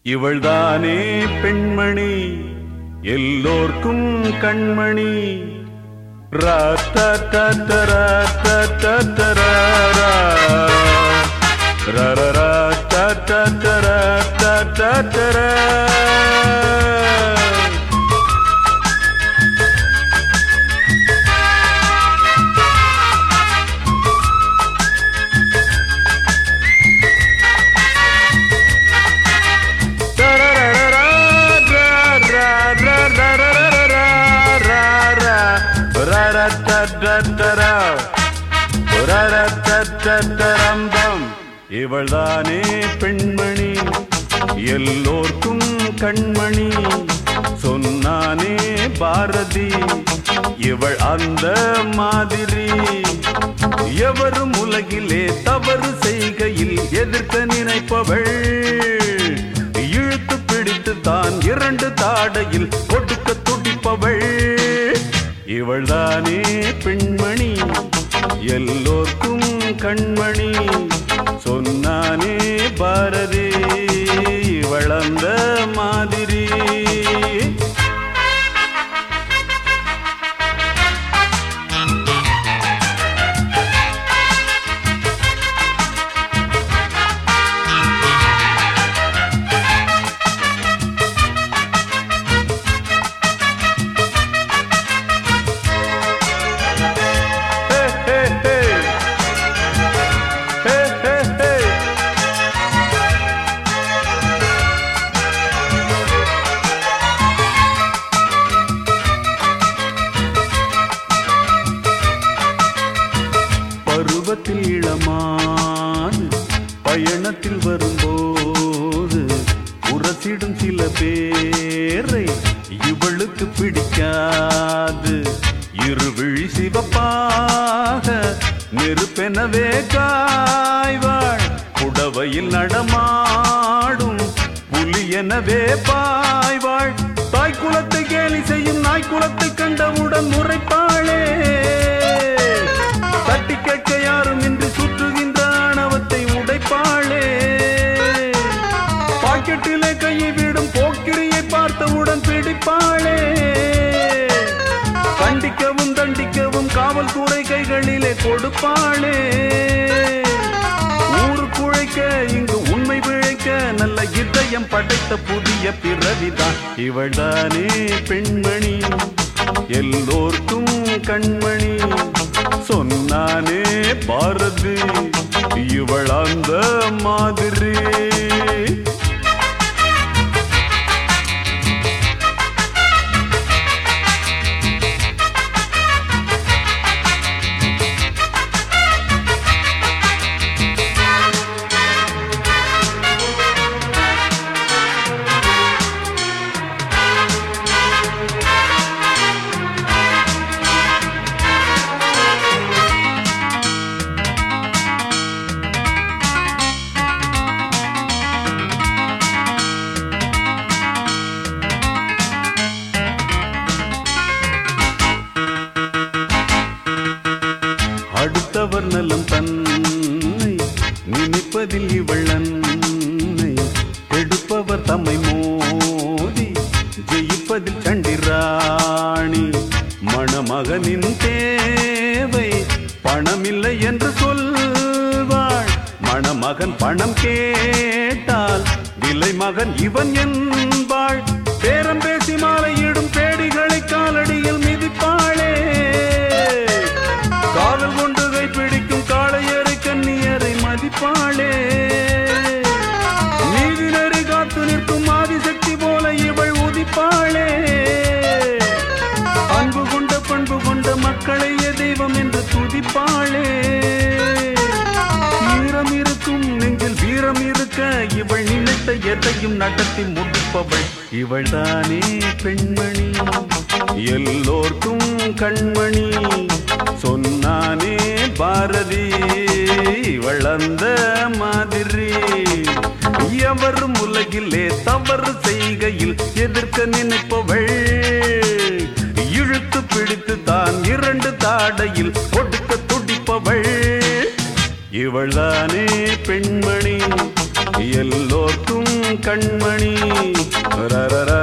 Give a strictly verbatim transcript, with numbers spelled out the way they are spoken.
இவள்தானே பெண்மணி எல்லோர்க்கும் கண்மணி. இவள்தானே பெண்மணி எல்லோர்க்கும் கண்மணி. சொன்னானே பாரதி இவள் அந்த மாதிரி. எவரும் உலகிலே தவறு செய்கையில் எதிர்க்க நினைப்பவள். இழுத்து பிடித்து தான் இரண்டு தாடையில் கொடுக்க துடிப்பவள். இவள்தானே பெண்மணி எல்லோர்க்கும் கண்மணி. சொன்னானே பாரதி இவள் அந்த மாதிரி. பருவத்தில் இளமான் பயணத்தில் வரும்போது உரசிடும் சில பேரை இவளுக்கு பிடிக்காது. இருவிழி சிவப்பாக நெருப்பெனவே காய்வாள். புடவையில் நடமாடும் புலி எனவே பாய்வாள். தாய் குலத்தை கேலி செய்யும் நாய் குலத்தை கண்டவுடன் முறைப்பாளே. தட்டி கேட்க யாரும் இன்று சுற்றுகின்ற ஆணவத்தை உடைப்பாளே. பாக்கெட்டிலே கையை விடும் போக்கிரியை பார்த்தவுடன் பிடிப்பாளே. கண்டிக்கவும் தண்டிக்கவும் காவல்துறை கைகளிலே கொடுப்பாளே. ஊரு குழைக்க இங்கு உண்மை விழைக்க நல்ல இதயம் படைத்த புதிய பிறவிதான். இவள்தானே பெண்மணி எல்லோர்க்கும் கண்மணி. சொன்னானே பாரதி இவள் அந்த மாதிரி. அடுத்தவர் நலம் தன்னை நினைப்பதில் இவள் அன்னை. எடுப்பவர் தம்மை மோதி ஜெயிப்பதில் சண்டிராணி. மணமகனின் தேவை பணமில்லை என்று சொல்வாள். மணமகன் பணம் கேட்டால் விலை மகன் இவன் என்பாள். பேரம் பேசி மாலையிடும் பேடிகளை காலடியில் மிதிப்பாளே. காதல் கொண்டு கை பிடிக்கும் காளையரை கண்ணியரை மதிப்பாளே. நீதி நெறி காத்து நிற்கும் ஆதிசக்தி போல இவள் உதிப்பாளே. அன்பு கொண்ட பண்பு கொண்ட மக்களையே தெய்வம் என்று துதிப்பாளே. ஈரம் இருக்கும் நெஞ்சில் வீரம் இருக்க இவள் நினைத்த எதையும் நடத்தி முடிப்பவள். இவள்தானே பெண்மணி எல்லோர்க்கும் கண்மணி. சொன்னானே பாரதி இவள் அந்த மாதிரி. எவரும் உலகிலே தவறு செய்கையில் எதிர்க்க நினைப்பவள். இழுத்து பிடித்து தான் இரண்டு தாடையில் கொடுக்க துடிப்பவள். இவள்தானே பெண்மணி எல்லோர்க்கும் கண்மணி. மணி ரரரா